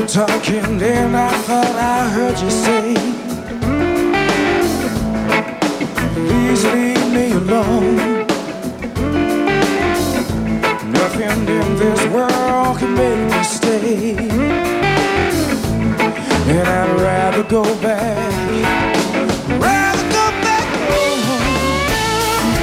talking, then I thought I heard you say, please leave me alone. Nothing in this world can make me stay, and I'd rather go back